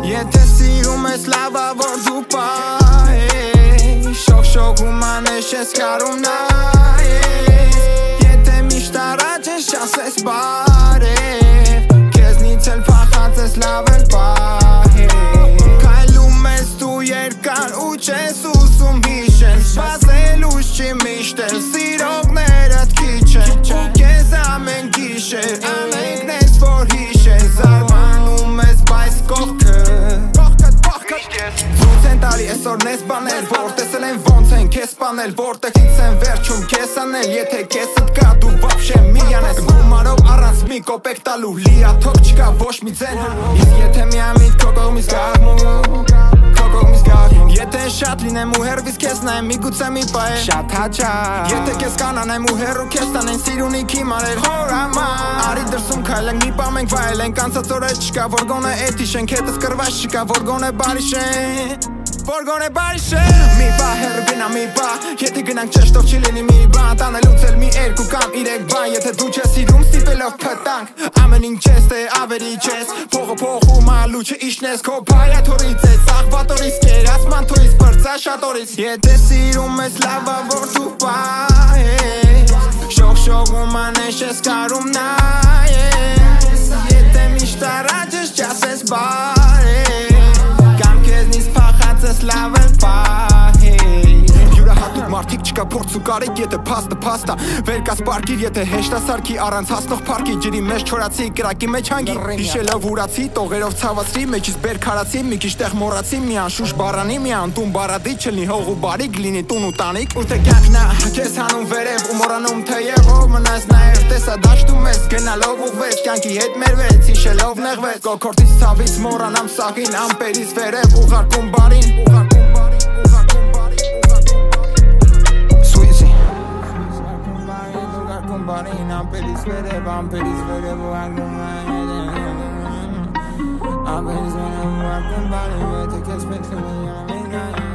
Եթե սիրում ես լավա որ դու պահես Շող-շողում անես ես կարում նայես Եթե միշտ առաջ ես չասես բարև Քեզնից էլ փախած ես լավ էլ պահես Քայլում ես դու երկար ու չես ուզում հիշել Սպասելուց չի միշտ էլ սիրողներդ քիչ են Ու քեզ ամեն գիշեր անենք նես որ հիշես Զարմանում ես բայց կողքը Զուց են տալի այսօր նես բաներ Որ տեսել են ոնց են քեզ սպանել Որտեղից են վերջում քեզ անել Եթե քեզդ կա դու վաբշե մի անես Գումարով առանց մի կոպեկ տալու Լիա թոք չկա ոչ մի ձեն Իսկ եթե միամիտ քո կողմից կաղմում Եթե շատ լինեմ ու հերվից քեզ նայեմ միգուցե մի պայ է Շատ հաճախ Եթե քեզ կանանեմ ու հեռու քեզ տանեն սիրունիքի մարեր Հորամար Արի դրսում քայլենք մի պա մենք վայելենք Անցած օրեր չկա որ գոնե էդ իշենք Հետս կրված չկա որ գոնե բարի շեն Որ գոնե բարի շեն Մի պա հեռու գնա մի պա Եթե գնանք ճշտով չի լինի մի բան Տանելուց էլ մի երկու կամ իրեք բան Եթե դու չես սիրում ստիպելով փտանք Ամեն ինչ ես թե ավերի չես Փողը փողում ալուչը իշնես Քո փայաթորից ես աղվատորից կերած մանթորից բրծա շատորից Եթե սիրում ես լավա որ դու պահես Շող-շողում անես ես կարում նայես Եթե միշտ առաջ ես չասես բարև Կամ քեզնից փախած ես լավ էլ պահես Յուրահատուկ մարդիկ չկա փորձ ու կարիք Եթե փաստը փաստա Վեր կաս պարկիր եթե հեշտա սարքի Առանց հասնող պարկի ջրի մեջ չորացի Կրակի մեջ հանգի Հիշելով ուրացի Տողերով ցավացրի Մեջից բեր քարացի Մի քիչ տեղ մոռացի Մի անշուշ բարանի Մի անտուն բարադի Չլինի հող ու բարիք Լինի տուն ու տանիք Ու թե կյանքնա Քեզ հանում վերև ու մոռանում թեև ով մնաս նաև տեսա դաշտում ես Գնալով ուղվեց Կյանքի հետ մերվեց Հիշելով նեղվեց Կոքորտից ցավից մոռանամ սաղին Ամպերից վերև ուղարկում բարին Բարին ամպերից վերև ու անգում Ամպերից վերև ու անգում բարին Եթե քեզ պետք է